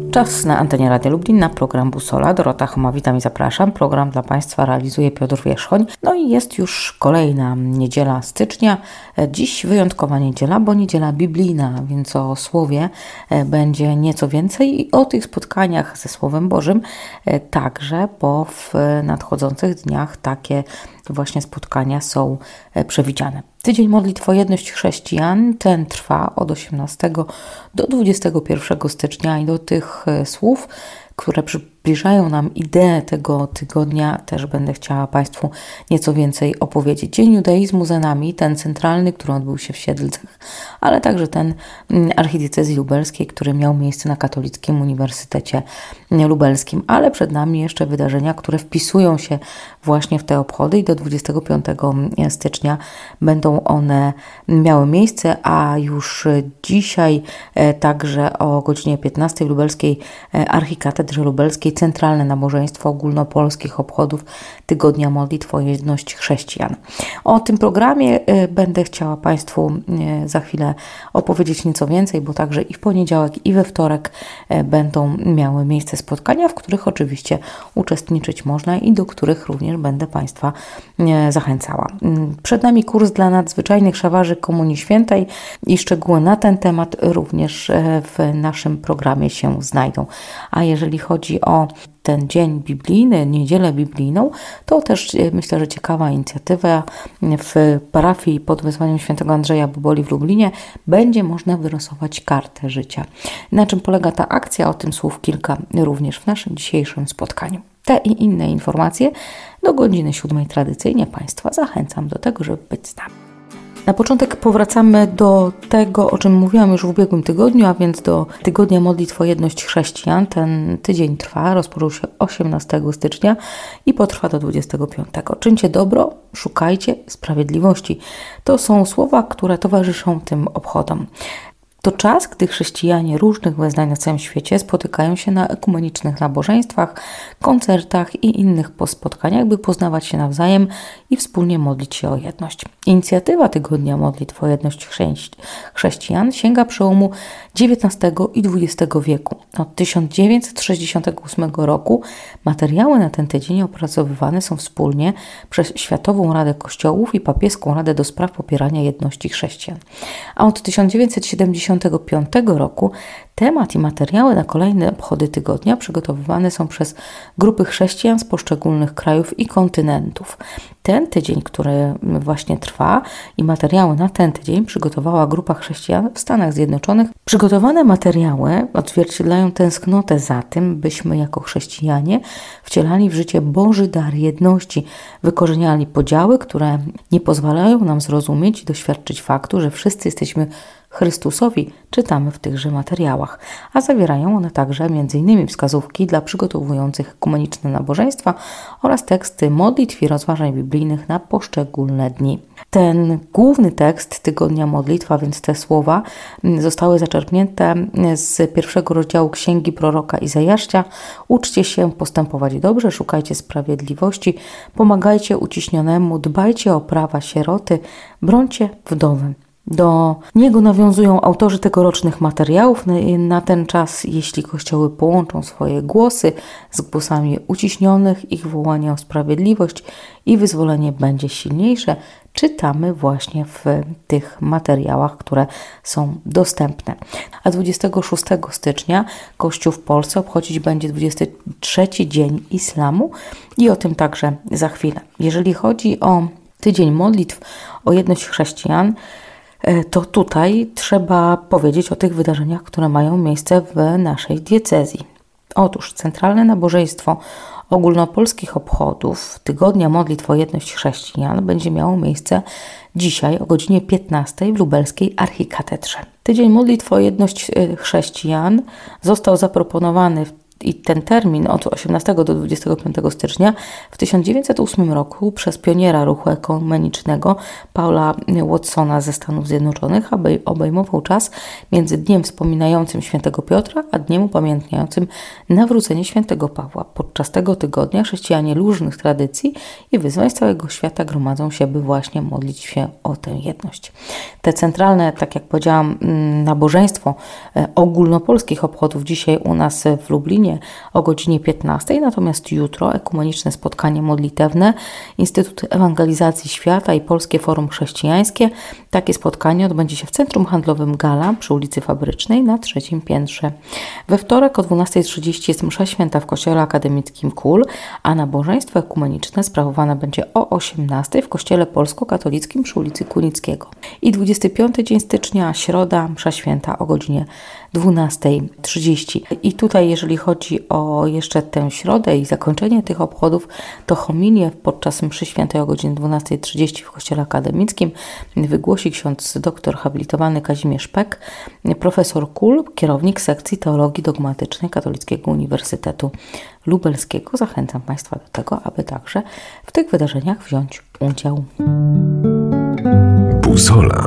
Czas na antenie Radia Lublin na program Busola. Dorota Choma, witam i zapraszam. Program dla Państwa realizuje Piotr Wierzchoń. No i jest już kolejna niedziela stycznia. Dziś wyjątkowa niedziela, bo niedziela biblijna, więc o Słowie będzie nieco więcej i o tych spotkaniach ze Słowem Bożym także, bo w nadchodzących dniach takie właśnie spotkania są przewidziane. Tydzień Modlitw o Jedność Chrześcijan, ten trwa od 18 do 21 stycznia i do tych słów, które przybliżają nam ideę tego tygodnia, też będę chciała Państwu nieco więcej opowiedzieć. Dzień Judaizmu za nami, ten centralny, który odbył się w Siedlcach, ale także ten archidiecezji lubelskiej, który miał miejsce na Katolickim Uniwersytecie Lubelskim, ale przed nami jeszcze wydarzenia, które wpisują się właśnie w te obchody i do 25 stycznia będą one miały miejsce, a już dzisiaj także o godzinie 15 w lubelskiej Archikatedrze Lubelskiej centralne nabożeństwo ogólnopolskich obchodów Tygodnia Modlitw o Jedność Chrześcijan. O tym programie będę chciała Państwu za chwilę opowiedzieć nieco więcej, bo także i w poniedziałek, i we wtorek będą miały miejsce spotkania, w których oczywiście uczestniczyć można i do których również będę Państwa zachęcała. Przed nami kurs dla nadzwyczajnych szawarzy Komunii Świętej i szczegóły na ten temat również w naszym programie się znajdą. A jeżeli chodzi o ten dzień biblijny, niedzielę biblijną, to też myślę, że ciekawa inicjatywa w parafii pod wezwaniem świętego Andrzeja Boboli w Lublinie będzie można wylosować kartę życia. Na czym polega ta akcja? O tym słów kilka również w naszym dzisiejszym spotkaniu. Te i inne informacje do godziny 7 tradycyjnie Państwa zachęcam do tego, żeby być z nami. Na początek powracamy do tego, o czym mówiłam już w ubiegłym tygodniu, a więc do Tygodnia Modlitw o Jedność Chrześcijan. Ten tydzień trwa, rozpoczął się 18 stycznia i potrwa do 25. Czyńcie dobro, szukajcie sprawiedliwości. To są słowa, które towarzyszą tym obchodom. To czas, gdy chrześcijanie różnych wyznań na całym świecie spotykają się na ekumenicznych nabożeństwach, koncertach i innych spotkaniach, by poznawać się nawzajem i wspólnie modlić się o jedność. Inicjatywa Tygodnia Modlitw o Jedność Chrześcijan sięga przełomu XIX i XX wieku. Od 1968 roku materiały na ten tydzień opracowywane są wspólnie przez Światową Radę Kościołów i Papieską Radę do Spraw Popierania Jedności Chrześcijan. A od 1975 roku temat i materiały na kolejne obchody tygodnia przygotowywane są przez grupy chrześcijan z poszczególnych krajów i kontynentów. Ten tydzień, który właśnie trwa i materiały na ten tydzień przygotowała grupa chrześcijan w Stanach Zjednoczonych. Przygotowane materiały odzwierciedlają tęsknotę za tym, byśmy jako chrześcijanie wcielali w życie Boży dar jedności, wykorzeniali podziały, które nie pozwalają nam zrozumieć i doświadczyć faktu, że wszyscy jesteśmy Chrystusowi, czytamy w tychże materiałach, a zawierają one także m.in. wskazówki dla przygotowujących ekumeniczne nabożeństwa oraz teksty modlitw i rozważań biblijnych na poszczególne dni. Ten główny tekst Tygodnia Modlitwa, więc te słowa, zostały zaczerpnięte z pierwszego rozdziału Księgi proroka Izajasza. Uczcie się postępować dobrze, szukajcie sprawiedliwości, pomagajcie uciśnionemu, dbajcie o prawa sieroty, brońcie wdowy. Do niego nawiązują autorzy tegorocznych materiałów. Na ten czas, jeśli kościoły połączą swoje głosy z głosami uciśnionych, ich wołanie o sprawiedliwość i wyzwolenie będzie silniejsze, czytamy właśnie w tych materiałach, które są dostępne. A 26 stycznia Kościół w Polsce obchodzić będzie 23 Dzień Islamu i o tym także za chwilę. Jeżeli chodzi o Tydzień Modlitw o Jedność Chrześcijan, to tutaj trzeba powiedzieć o tych wydarzeniach, które mają miejsce w naszej diecezji. Otóż centralne nabożeństwo ogólnopolskich obchodów Tygodnia Modlitw o Jedność Chrześcijan będzie miało miejsce dzisiaj o godzinie 15 w lubelskiej Archikatedrze. Tydzień Modlitw o Jedność Chrześcijan został zaproponowany I ten termin od 18 do 25 stycznia w 1908 roku przez pioniera ruchu ekumenicznego Paula Watsona ze Stanów Zjednoczonych obejmował czas między dniem wspominającym świętego Piotra, a dniem upamiętniającym nawrócenie świętego Pawła. Podczas tego tygodnia chrześcijanie różnych tradycji i wyznań z całego świata gromadzą się, by właśnie modlić się o tę jedność. Te centralne, tak jak powiedziałam, nabożeństwo ogólnopolskich obchodów dzisiaj u nas w Lublinie o godzinie 15, natomiast jutro ekumeniczne spotkanie modlitewne, Instytut Ewangelizacji Świata i Polskie Forum Chrześcijańskie. Takie spotkanie odbędzie się w Centrum Handlowym Gala przy ulicy Fabrycznej na 3. piętrze. We wtorek o 12:30 jest msza święta w Kościele Akademickim KUL, a nabożeństwo ekumeniczne sprawowane będzie o 18:00 w Kościele Polsko-Katolickim przy ulicy Kunickiego. I 25 dzień stycznia, środa, msza święta o godzinie 12:30. I tutaj, jeżeli chodzi o jeszcze tę środę i zakończenie tych obchodów, to homilię podczas mszy świętej o godzinie 12:30 w Kościele Akademickim wygłosi ksiądz doktor habilitowany Kazimierz Pek, profesor KUL, kierownik sekcji teologii dogmatycznej Katolickiego Uniwersytetu Lubelskiego. Zachęcam Państwa do tego, aby także w tych wydarzeniach wziąć udział. Busola.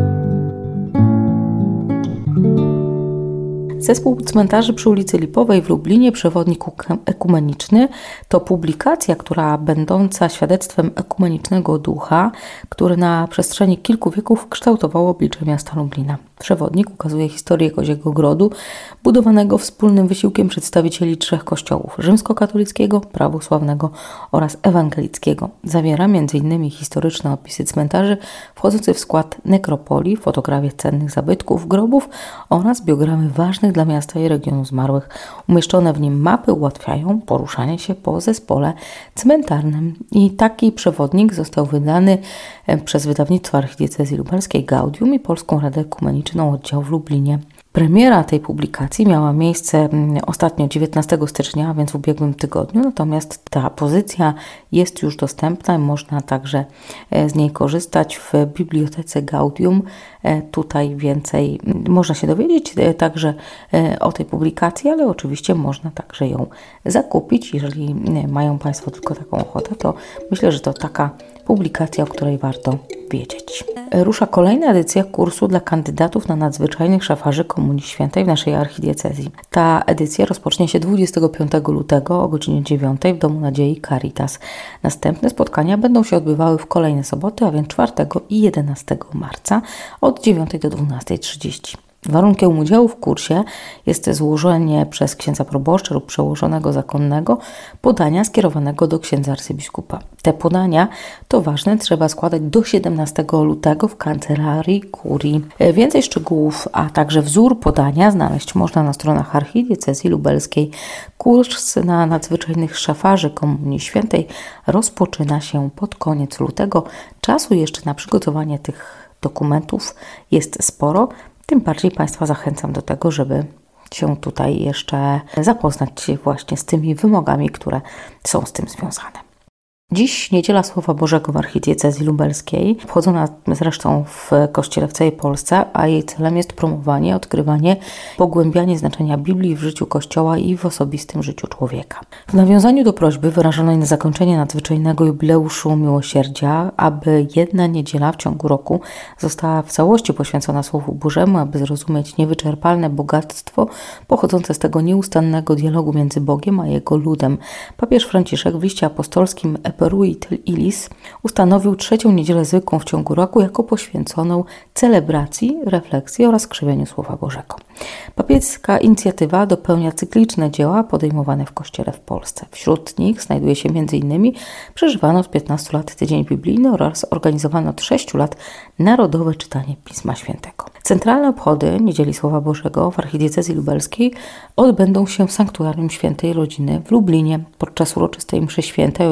Zespół cmentarzy przy ulicy Lipowej w Lublinie, przewodnik ekumeniczny, to publikacja, która będąca świadectwem ekumenicznego ducha, który na przestrzeni kilku wieków kształtował oblicze miasta Lublina. Przewodnik ukazuje historię Koziego Grodu, budowanego wspólnym wysiłkiem przedstawicieli 3 kościołów: rzymskokatolickiego, prawosławnego oraz ewangelickiego. Zawiera m.in. historyczne opisy cmentarzy wchodzące w skład nekropolii, fotografie cennych zabytków, grobów oraz biogramy ważnych dla miasta i regionu zmarłych. Umieszczone w nim mapy ułatwiają poruszanie się po zespole cmentarnym. I taki przewodnik został wydany przez wydawnictwo Archidiecezji Lubelskiej Gaudium i Polską Radę Ekumeniczną Oddział w Lublinie. Premiera tej publikacji miała miejsce ostatnio 19 stycznia, a więc w ubiegłym tygodniu, natomiast ta pozycja jest już dostępna i można także z niej korzystać w Bibliotece Gaudium. Tutaj więcej można się dowiedzieć także o tej publikacji, ale oczywiście można także ją zakupić. Jeżeli mają Państwo tylko taką ochotę, to myślę, że to taka publikacja, o której warto wiedzieć. Rusza kolejna edycja kursu dla kandydatów na nadzwyczajnych szafarzy Komunii Świętej w naszej archidiecezji. Ta edycja rozpocznie się 25 lutego o godzinie 9 w Domu Nadziei Caritas. Następne spotkania będą się odbywały w kolejne soboty, a więc 4 i 11 marca od 9 do 12:30. Warunkiem udziału w kursie jest złożenie przez księdza proboszcza lub przełożonego zakonnego podania skierowanego do księdza arcybiskupa. Te podania, to ważne, trzeba składać do 17 lutego w kancelarii kurii. Więcej szczegółów, a także wzór podania znaleźć można na stronach Archidiecezji Lubelskiej. Kurs na nadzwyczajnych szafarzy Komunii Świętej rozpoczyna się pod koniec lutego. Czasu jeszcze na przygotowanie tych dokumentów jest sporo. Tym bardziej Państwa zachęcam do tego, żeby się tutaj jeszcze zapoznać się właśnie z tymi wymogami, które są z tym związane. Dziś Niedziela Słowa Bożego w Archidiecezji Lubelskiej, obchodzona zresztą w Kościele w całej Polsce, a jej celem jest promowanie, odkrywanie, pogłębianie znaczenia Biblii w życiu Kościoła i w osobistym życiu człowieka. W nawiązaniu do prośby wyrażonej na zakończenie nadzwyczajnego jubileuszu Miłosierdzia, aby jedna niedziela w ciągu roku została w całości poświęcona Słowu Bożemu, aby zrozumieć niewyczerpalne bogactwo pochodzące z tego nieustannego dialogu między Bogiem a Jego ludem, papież Franciszek w liście apostolskim Peruit Ilis ustanowił 3. niedzielę zwykłą w ciągu roku jako poświęconą celebracji, refleksji oraz krzewieniu Słowa Bożego. Papieska inicjatywa dopełnia cykliczne dzieła podejmowane w Kościele w Polsce. Wśród nich znajduje się m.in. przeżywano od 15 lat Tydzień Biblijny oraz organizowano od 6 lat Narodowe Czytanie Pisma Świętego. Centralne obchody Niedzieli Słowa Bożego w Archidiecezji Lubelskiej odbędą się w Sanktuarium Świętej Rodziny w Lublinie podczas uroczystej mszy świętej o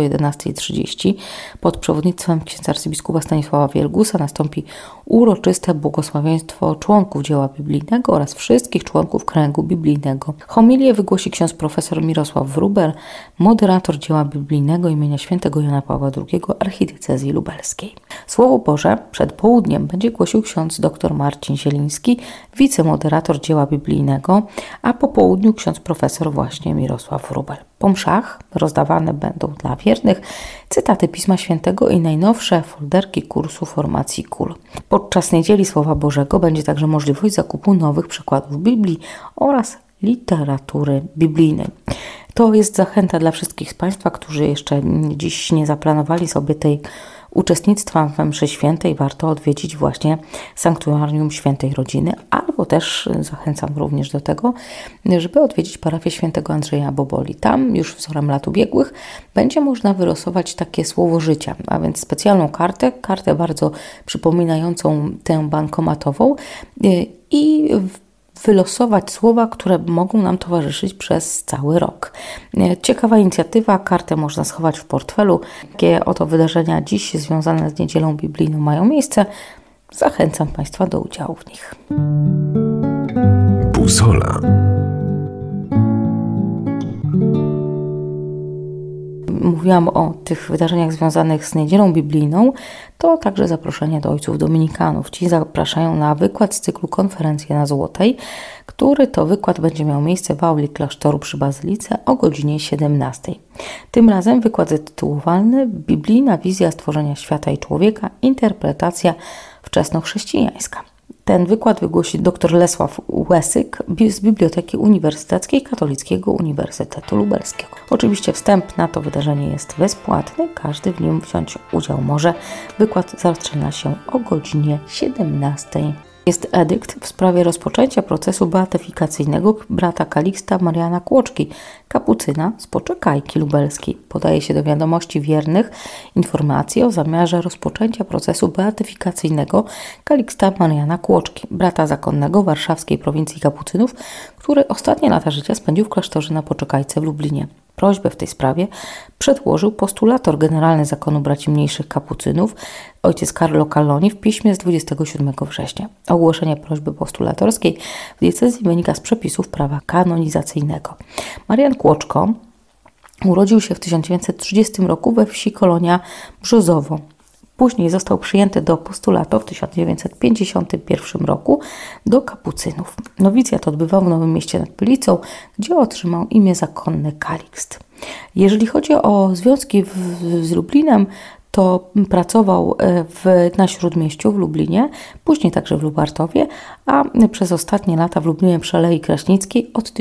11:30 pod przewodnictwem księdza arcybiskupa Stanisława Wielgusa nastąpi uroczyste błogosławieństwo członków dzieła biblijnego oraz wszystkich członków kręgu biblijnego. Homilię wygłosi ksiądz profesor Mirosław Wróbel, moderator dzieła biblijnego imienia świętego Jana Pawła II Archidiecezji Lubelskiej. Słowo Boże przed południem będzie głosił ksiądz dr Marcin Zieliński, wicemoderator dzieła biblijnego, a po południu ksiądz profesor właśnie Mirosław Wróbel. Po mszach rozdawane będą dla wiernych cytaty Pisma Świętego i najnowsze folderki kursu formacji KUL. Podczas Niedzieli Słowa Bożego będzie także możliwość zakupu nowych przekładów Biblii oraz literatury biblijnej. To jest zachęta dla wszystkich z Państwa, którzy jeszcze dziś nie zaplanowali sobie tej uczestnictwa we mszy świętej. Warto odwiedzić właśnie Sanktuarium Świętej Rodziny, albo też zachęcam również do tego, żeby odwiedzić parafię Świętego Andrzeja Boboli. Tam już wzorem lat ubiegłych będzie można wylosować takie słowo życia, a więc specjalną kartę bardzo przypominającą tę bankomatową i wylosować słowa, które mogą nam towarzyszyć przez cały rok. Ciekawa inicjatywa, kartę można schować w portfelu. Jakie oto wydarzenia dziś związane z Niedzielą Biblijną mają miejsce, zachęcam Państwa do udziału w nich. Busola. Mówiłam o tych wydarzeniach związanych z Niedzielą Biblijną, to także zaproszenie do ojców dominikanów. Ci zapraszają na wykład z cyklu Konferencje na Złotej, który to wykład będzie miał miejsce w auli klasztoru przy Bazylice o godzinie 17. Tym razem wykład zatytułowany Biblijna wizja stworzenia świata i człowieka, interpretacja wczesnochrześcijańska. Ten wykład wygłosi dr Lesław Łesyk z Biblioteki Uniwersyteckiej Katolickiego Uniwersytetu Lubelskiego. Oczywiście wstęp na to wydarzenie jest bezpłatny, każdy w nim wziąć udział może. Wykład zaczyna się o godzinie 17. Jest edykt w sprawie rozpoczęcia procesu beatyfikacyjnego brata Kaliksta Mariana Kłoczki, kapucyna z Poczekajki Lubelskiej. Podaje się do wiadomości wiernych informacje o zamiarze rozpoczęcia procesu beatyfikacyjnego Kaliksta Mariana Kłoczki, brata zakonnego warszawskiej prowincji kapucynów, który ostatnie lata życia spędził w klasztorze na Poczekajce w Lublinie. Prośbę w tej sprawie przedłożył postulator generalny Zakonu Braci Mniejszych Kapucynów, ojciec Carlo Calloni, w piśmie z 27 września. Ogłoszenie prośby postulatorskiej w diecezji wynika z przepisów prawa kanonizacyjnego. Marian Kłoczko urodził się w 1930 roku we wsi Kolonia Brzozowo. Później został przyjęty do postulatu w 1951 roku do kapucynów. Nowicjat odbywał w Nowym Mieście nad Pylicą, gdzie otrzymał imię zakonne Kalikst. Jeżeli chodzi o związki z Lublinem, to pracował na Śródmieściu w Lublinie, później także w Lubartowie, a przez ostatnie lata w Lublinie przy Alei Kraśnickiej od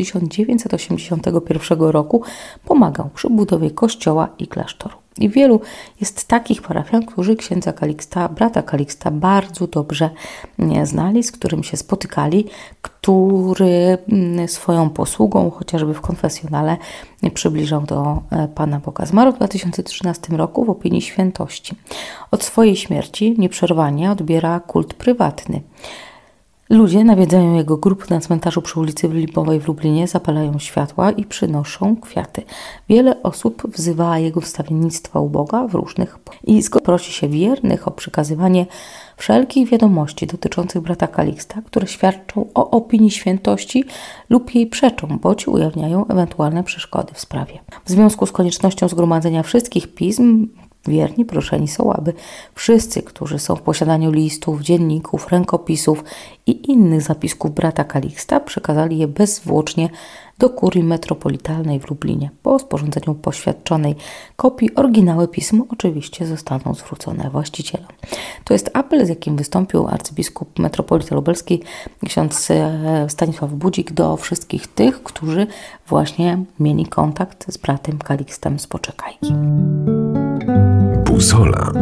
1981 roku pomagał przy budowie kościoła i klasztoru. I wielu jest takich parafian, którzy księdza Kaliksta, brata Kaliksta bardzo dobrze znali, z którym się spotykali, który swoją posługą, chociażby w konfesjonale, przybliżał do Pana Boga. Zmarł w 2013 roku w opinii świętości. Od swojej śmierci nieprzerwanie odbiera kult prywatny. Ludzie nawiedzają jego grób na cmentarzu przy ulicy Lipowej w Lublinie, zapalają światła i przynoszą kwiaty. Wiele osób wzywa jego wstawiennictwa u Boga w różnych i prosi się wiernych o przekazywanie wszelkich wiadomości dotyczących brata Kaliksta, które świadczą o opinii świętości lub jej przeczą, bądź ujawniają ewentualne przeszkody w sprawie. W związku z koniecznością zgromadzenia wszystkich pism, wierni proszeni są, aby wszyscy, którzy są w posiadaniu listów, dzienników, rękopisów i innych zapisków brata Kaliksta, przekazali je bezzwłocznie do kurii metropolitalnej w Lublinie. Po sporządzeniu poświadczonej kopii oryginały pism oczywiście zostaną zwrócone właścicielom. To jest apel, z jakim wystąpił arcybiskup metropolity lubelskiej ksiądz Stanisław Budzik do wszystkich tych, którzy właśnie mieli kontakt z bratem Kalikstem z Poczekajki. Busola.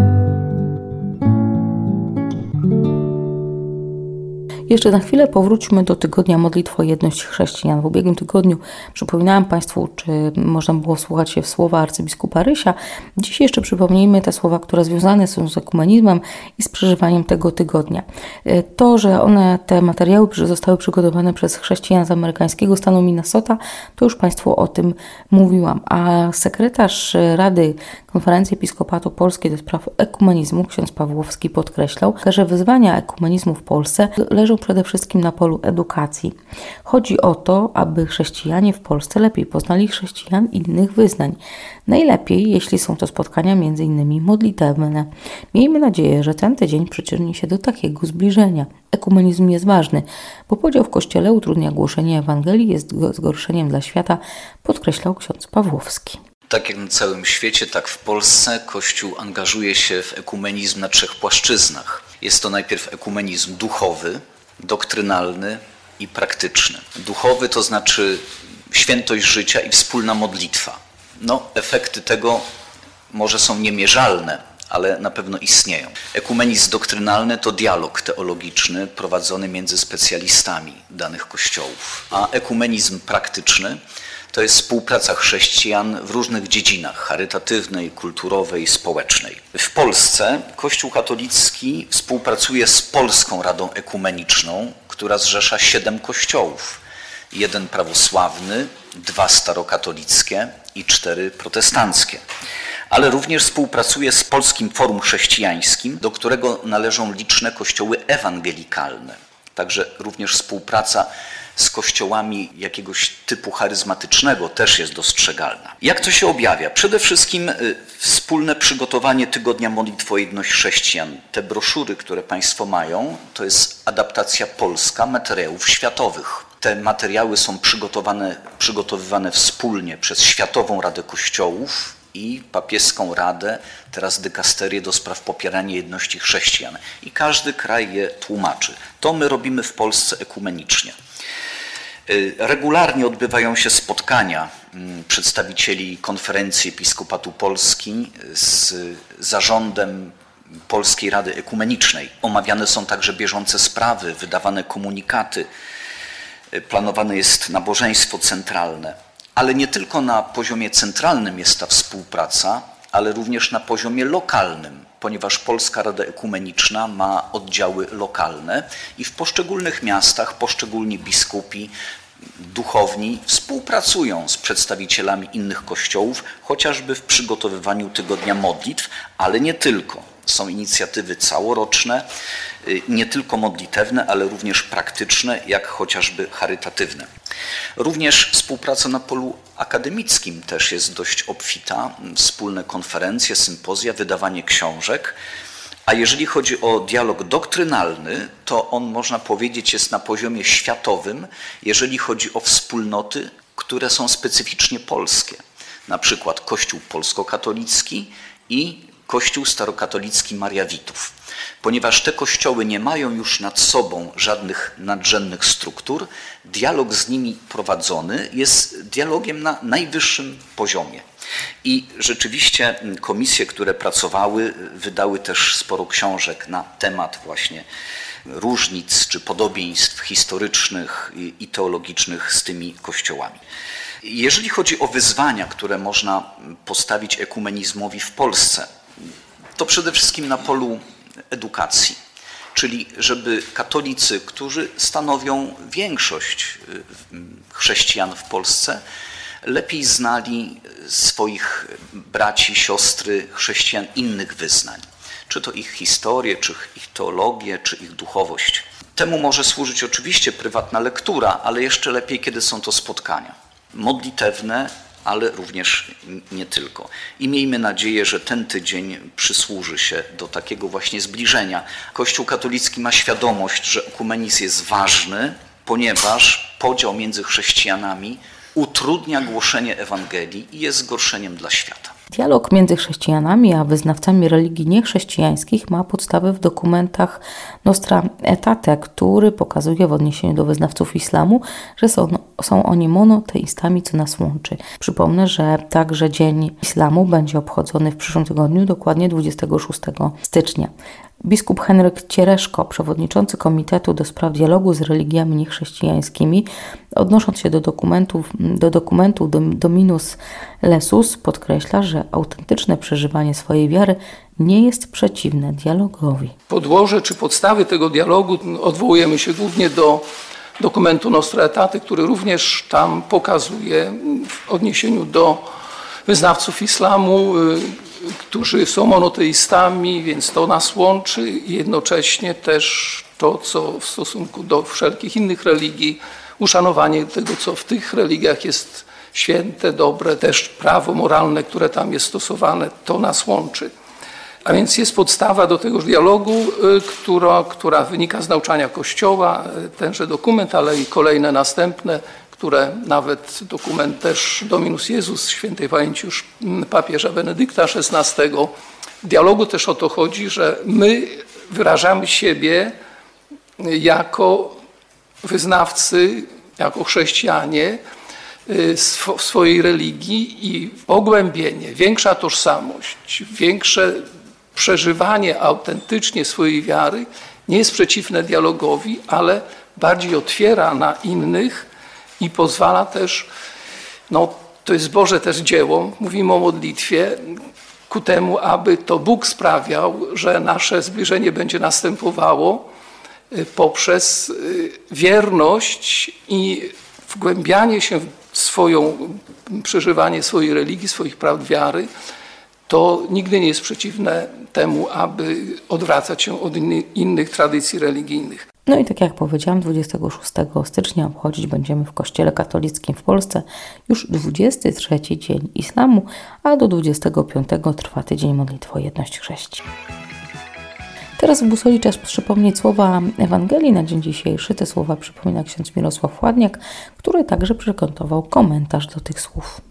Jeszcze na chwilę powróćmy do tygodnia Modlitwo o jedność chrześcijan. W ubiegłym tygodniu przypominałam Państwu, czy można było wsłuchać się w słowa arcybiskupa Rysia. Dziś jeszcze przypomnijmy te słowa, które związane są z ekumenizmem i z przeżywaniem tego tygodnia. To, że te materiały zostały przygotowane przez chrześcijan z amerykańskiego stanu Minnesota, to już Państwu o tym mówiłam. A sekretarz Rady Konferencji Episkopatu Polskiej do spraw ekumenizmu, ksiądz Pawłowski, podkreślał, że wyzwania ekumenizmu w Polsce leżą przede wszystkim na polu edukacji. Chodzi o to, aby chrześcijanie w Polsce lepiej poznali chrześcijan innych wyznań. Najlepiej, jeśli są to spotkania między innymi modlitewne. Miejmy nadzieję, że ten tydzień przyczyni się do takiego zbliżenia. Ekumenizm jest ważny, bo podział w Kościele utrudnia głoszenie Ewangelii, jest zgorszeniem dla świata, podkreślał ksiądz Pawłowski. Tak jak na całym świecie, tak w Polsce Kościół angażuje się w ekumenizm na 3 płaszczyznach. Jest to najpierw ekumenizm duchowy, doktrynalny i praktyczny. Duchowy to znaczy świętość życia i wspólna modlitwa. Efekty tego może są niemierzalne, ale na pewno istnieją. Ekumenizm doktrynalny to dialog teologiczny prowadzony między specjalistami danych kościołów, a ekumenizm praktyczny to jest współpraca chrześcijan w różnych dziedzinach charytatywnej, kulturowej, społecznej. W Polsce Kościół katolicki współpracuje z Polską Radą Ekumeniczną, która zrzesza 7 kościołów. 1 prawosławny, 2 starokatolickie i 4 protestanckie. Ale również współpracuje z Polskim Forum Chrześcijańskim, do którego należą liczne kościoły ewangelikalne. Także również współpraca z kościołami jakiegoś typu charyzmatycznego też jest dostrzegalna. Jak to się objawia? Przede wszystkim wspólne przygotowanie Tygodnia Modlitwy o Jedność Chrześcijan. Te broszury, które Państwo mają, to jest adaptacja polska materiałów światowych. Te materiały są przygotowywane wspólnie przez Światową Radę Kościołów i Papieską Radę, teraz dykasterię do spraw popierania jedności chrześcijan. I każdy kraj je tłumaczy. To my robimy w Polsce ekumenicznie. Regularnie odbywają się spotkania przedstawicieli Konferencji Episkopatu Polski z zarządem Polskiej Rady Ekumenicznej. Omawiane są także bieżące sprawy, wydawane komunikaty, planowane jest nabożeństwo centralne. Ale nie tylko na poziomie centralnym jest ta współpraca, ale również na poziomie lokalnym, ponieważ Polska Rada Ekumeniczna ma oddziały lokalne i w poszczególnych miastach poszczególni biskupi, duchowni współpracują z przedstawicielami innych kościołów, chociażby w przygotowywaniu Tygodnia Modlitw, ale nie tylko. Są inicjatywy całoroczne, nie tylko modlitewne, ale również praktyczne, jak chociażby charytatywne. Również współpraca na polu akademickim też jest dość obfita. Wspólne konferencje, sympozja, wydawanie książek. A jeżeli chodzi o dialog doktrynalny, to on, można powiedzieć, jest na poziomie światowym, jeżeli chodzi o wspólnoty, które są specyficznie polskie. Na przykład Kościół polskokatolicki i Kościół starokatolicki Mariawitów. Ponieważ te kościoły nie mają już nad sobą żadnych nadrzędnych struktur, dialog z nimi prowadzony jest dialogiem na najwyższym poziomie. I rzeczywiście komisje, które pracowały, wydały też sporo książek na temat właśnie różnic czy podobieństw historycznych i teologicznych z tymi kościołami. Jeżeli chodzi o wyzwania, które można postawić ekumenizmowi w Polsce, to przede wszystkim na polu edukacji, czyli żeby katolicy, którzy stanowią większość chrześcijan w Polsce, lepiej znali swoich braci, siostry, chrześcijan innych wyznań. Czy to ich historię, czy ich teologię, czy ich duchowość. Temu może służyć oczywiście prywatna lektura, ale jeszcze lepiej, kiedy są to spotkania modlitewne, ale również nie tylko. I miejmy nadzieję, że ten tydzień przysłuży się do takiego właśnie zbliżenia. Kościół katolicki ma świadomość, że ekumenizm jest ważny, ponieważ podział między chrześcijanami utrudnia głoszenie Ewangelii i jest zgorszeniem dla świata. Dialog między chrześcijanami a wyznawcami religii niechrześcijańskich ma podstawę w dokumentach Nostra Aetate, który pokazuje w odniesieniu do wyznawców islamu, że są oni monoteistami, co nas łączy. Przypomnę, że także Dzień Islamu będzie obchodzony w przyszłym tygodniu, dokładnie 26 stycznia. Biskup Henryk Ciereszko, przewodniczący Komitetu do Spraw Dialogu z Religiami Niechrześcijańskimi, odnosząc się do dokumentu Dominus Lesus, podkreśla, że autentyczne przeżywanie swojej wiary nie jest przeciwne dialogowi. Podłoże czy podstawy tego dialogu odwołujemy się głównie do dokumentu Nostra Aetate, który również tam pokazuje w odniesieniu do wyznawców islamu, którzy są monoteistami, więc to nas łączy i jednocześnie też to, co w stosunku do wszelkich innych religii, uszanowanie tego, co w tych religiach jest święte, dobre, też prawo moralne, które tam jest stosowane, to nas łączy. A więc jest podstawa do tegoż dialogu, która wynika z nauczania Kościoła, tenże dokument, ale i kolejne następne, które nawet dokument też Dominus Jezus, świętej pamięci już papieża Benedykta XVI. W dialogu też o to chodzi, że my wyrażamy siebie jako wyznawcy, jako chrześcijanie w swojej religii i pogłębienie, większa tożsamość, większe przeżywanie autentycznie swojej wiary nie jest przeciwne dialogowi, ale bardziej otwiera na innych i pozwala też, to jest Boże też dzieło, mówimy o modlitwie, ku temu, aby to Bóg sprawiał, że nasze zbliżenie będzie następowało poprzez wierność i wgłębianie się w przeżywanie swojej religii, swoich prawd wiary, to nigdy nie jest przeciwne temu, aby odwracać się od innych tradycji religijnych. No i tak jak powiedziałam, 26 stycznia obchodzić będziemy w Kościele katolickim w Polsce już 23 dzień islamu, a do 25 trwa tydzień modlitwy o jedność chrześcijan. Teraz w Busoli czas przypomnieć słowa Ewangelii na dzień dzisiejszy. Te słowa przypomina ksiądz Mirosław Chładniak, który także przygotował komentarz do tych słów.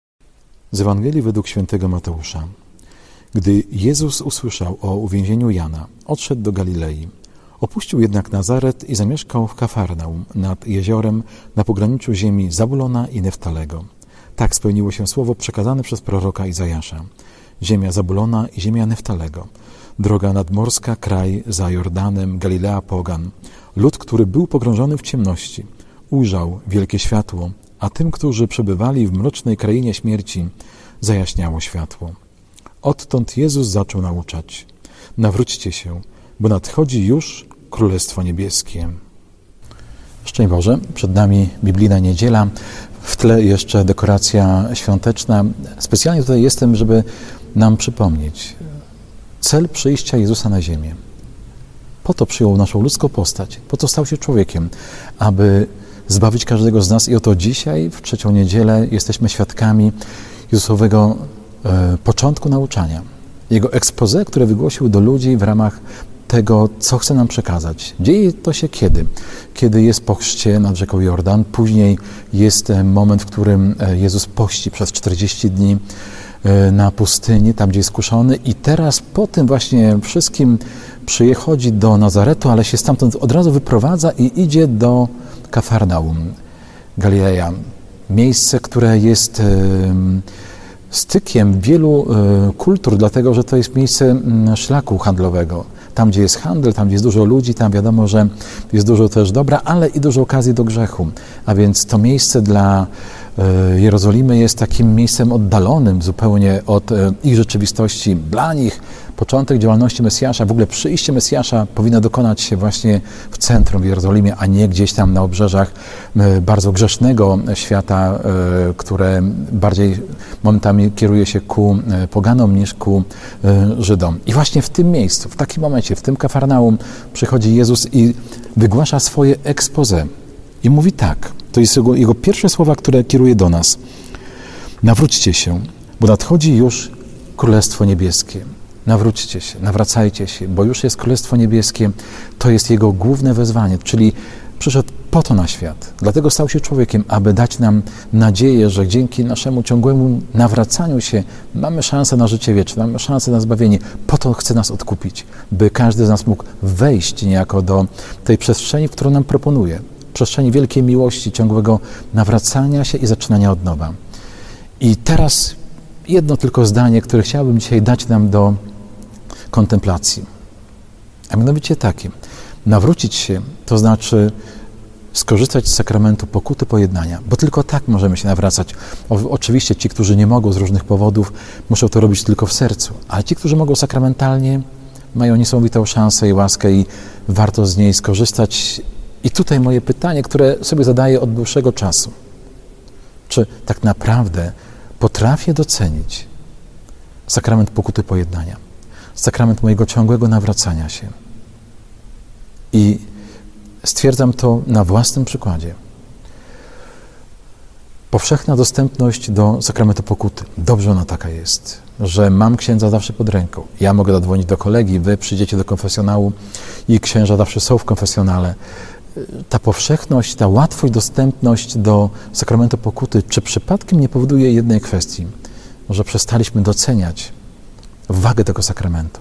Z Ewangelii według świętego Mateusza. Gdy Jezus usłyszał o uwięzieniu Jana, odszedł do Galilei. Opuścił jednak Nazaret i zamieszkał w Kafarnaum nad jeziorem na pograniczu ziemi Zabulona i Neftalego. Tak spełniło się słowo przekazane przez proroka Izajasza. Ziemia Zabulona i ziemia Neftalego. Droga nadmorska, kraj za Jordanem, Galilea pogan. Lud, który był pogrążony w ciemności, ujrzał wielkie światło, a tym, którzy przebywali w mrocznej krainie śmierci, zajaśniało światło. Odtąd Jezus zaczął nauczać. Nawróćcie się, bo nadchodzi już Królestwo Niebieskie. Szczęść Boże, przed nami biblijna niedziela, w tle jeszcze dekoracja świąteczna. Specjalnie tutaj jestem, żeby nam przypomnieć cel przyjścia Jezusa na ziemię. Po to przyjął naszą ludzką postać, po to stał się człowiekiem, aby zbawić każdego z nas. I oto dzisiaj, w trzecią niedzielę, jesteśmy świadkami Jezusowego początku nauczania. Jego exposé, które wygłosił do ludzi w ramach tego, co chce nam przekazać. Dzieje to się kiedy? Kiedy jest po chrzcie nad rzeką Jordan. Później jest moment, w którym Jezus pości przez 40 dni na pustyni, tam gdzie jest kuszony. I teraz po tym właśnie wszystkim przychodzi do Nazaretu, ale się stamtąd od razu wyprowadza i idzie do Kafarnaum, Galileja. Miejsce, które jest stykiem wielu kultur, dlatego że to jest miejsce szlaku handlowego. Tam, gdzie jest handel, tam, gdzie jest dużo ludzi, tam wiadomo, że jest dużo też dobra, ale i dużo okazji do grzechu. A więc to miejsce dla Jerozolimy jest takim miejscem oddalonym zupełnie od ich rzeczywistości. Dla nich początek działalności Mesjasza, w ogóle przyjście Mesjasza powinno dokonać się właśnie w centrum w Jerozolimie, a nie gdzieś tam na obrzeżach bardzo grzesznego świata, które bardziej momentami kieruje się ku poganom niż ku Żydom. I właśnie w tym miejscu, w takim momencie, w tym Kafarnaum przychodzi Jezus i wygłasza swoje exposé. I mówi tak, to jest jego pierwsze słowa, które kieruje do nas. Nawróćcie się, bo nadchodzi już Królestwo Niebieskie. Nawróćcie się, nawracajcie się, bo już jest Królestwo Niebieskie. To jest jego główne wezwanie, czyli przyszedł po to na świat. Dlatego stał się człowiekiem, aby dać nam nadzieję, że dzięki naszemu ciągłemu nawracaniu się mamy szansę na życie wieczne, mamy szansę na zbawienie. Po to chce nas odkupić, by każdy z nas mógł wejść niejako do tej przestrzeni, którą nam proponuje. Przestrzeni wielkiej miłości, ciągłego nawracania się i zaczynania od nowa. I teraz jedno tylko zdanie, które chciałbym dzisiaj dać nam do kontemplacji. A mianowicie takie. Nawrócić się to znaczy skorzystać z sakramentu pokuty pojednania, bo tylko tak możemy się nawracać. Oczywiście ci, którzy nie mogą z różnych powodów, muszą to robić tylko w sercu, ale ci, którzy mogą sakramentalnie, mają niesamowitą szansę i łaskę i warto z niej skorzystać. I tutaj moje pytanie, które sobie zadaję od dłuższego czasu. Czy tak naprawdę potrafię docenić sakrament pokuty pojednania, sakrament mojego ciągłego nawracania się i Stwierdzam to na własnym przykładzie. Powszechna dostępność do sakramentu pokuty. Dobrze ona taka jest, że mam księdza zawsze pod ręką. Ja mogę zadzwonić do kolegi, wy przyjdziecie do konfesjonału i księża zawsze są w konfesjonale. Ta powszechność, ta łatwość, dostępność do sakramentu pokuty, czy przypadkiem nie powoduje jednej kwestii, że przestaliśmy doceniać wagę tego sakramentu?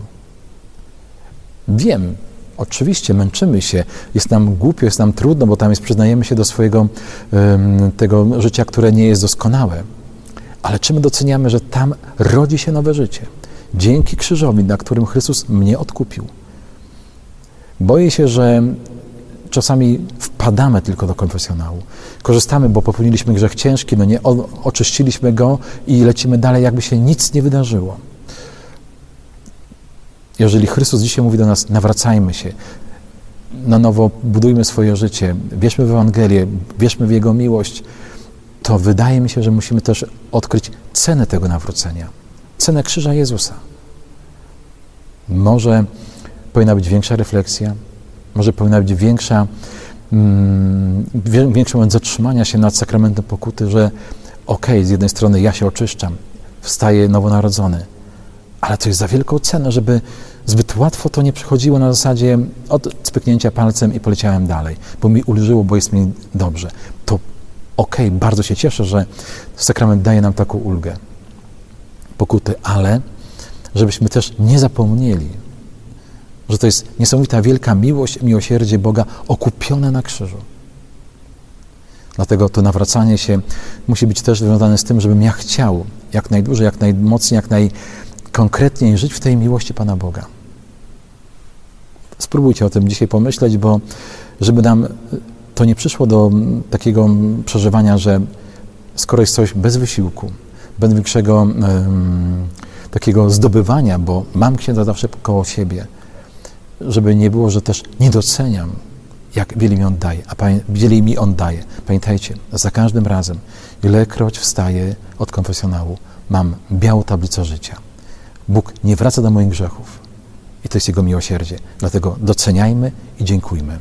Wiem, oczywiście męczymy się, jest nam głupio, jest nam trudno, bo tam przyznajemy się do swojego tego życia, które nie jest doskonałe. Ale czy my doceniamy, że tam rodzi się nowe życie? Dzięki krzyżowi, na którym Chrystus mnie odkupił. Boję się, że czasami wpadamy tylko do konfesjonału. Korzystamy, bo popełniliśmy grzech ciężki, no nie, oczyściliśmy go i lecimy dalej, jakby się nic nie wydarzyło. Jeżeli Chrystus dzisiaj mówi do nas, nawracajmy się, na nowo budujmy swoje życie, wierzmy w Ewangelię, wierzmy w Jego miłość, to wydaje mi się, że musimy też odkryć cenę tego nawrócenia, cenę krzyża Jezusa. Może powinna być większa refleksja, może powinna być większy moment zatrzymania się nad sakramentem pokuty, że z jednej strony ja się oczyszczam, wstaję nowonarodzony, ale to jest za wielką cenę, żeby zbyt łatwo to nie przychodziło na zasadzie od cpyknięcia palcem i poleciałem dalej, bo mi ulżyło, bo jest mi dobrze. To bardzo się cieszę, że sakrament daje nam taką ulgę, pokuty, ale żebyśmy też nie zapomnieli, że to jest niesamowita wielka miłość, miłosierdzie Boga okupione na krzyżu. Dlatego to nawracanie się musi być też związane z tym, żebym ja chciał jak najdłużej, jak najmocniej, jak najkonkretniej żyć w tej miłości Pana Boga. Spróbujcie o tym dzisiaj pomyśleć, bo żeby nam to nie przyszło do takiego przeżywania, że skoro jest coś bez wysiłku, bez większego takiego zdobywania, bo mam księdza zawsze koło siebie, żeby nie było, że też nie doceniam, jak wiele mi On daje. Pamiętajcie, za każdym razem, ilekroć wstaję od konfesjonału, mam białą tablicę życia. Bóg nie wraca do moich grzechów i to jest Jego miłosierdzie. Dlatego doceniajmy i dziękujmy.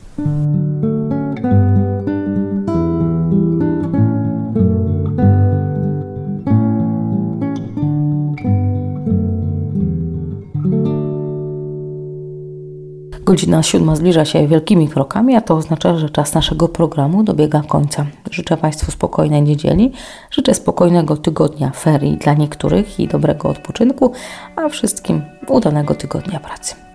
Godzina 7 zbliża się wielkimi krokami, a to oznacza, że czas naszego programu dobiega końca. Życzę Państwu spokojnej niedzieli, życzę spokojnego tygodnia ferii dla niektórych i dobrego odpoczynku, a wszystkim udanego tygodnia pracy.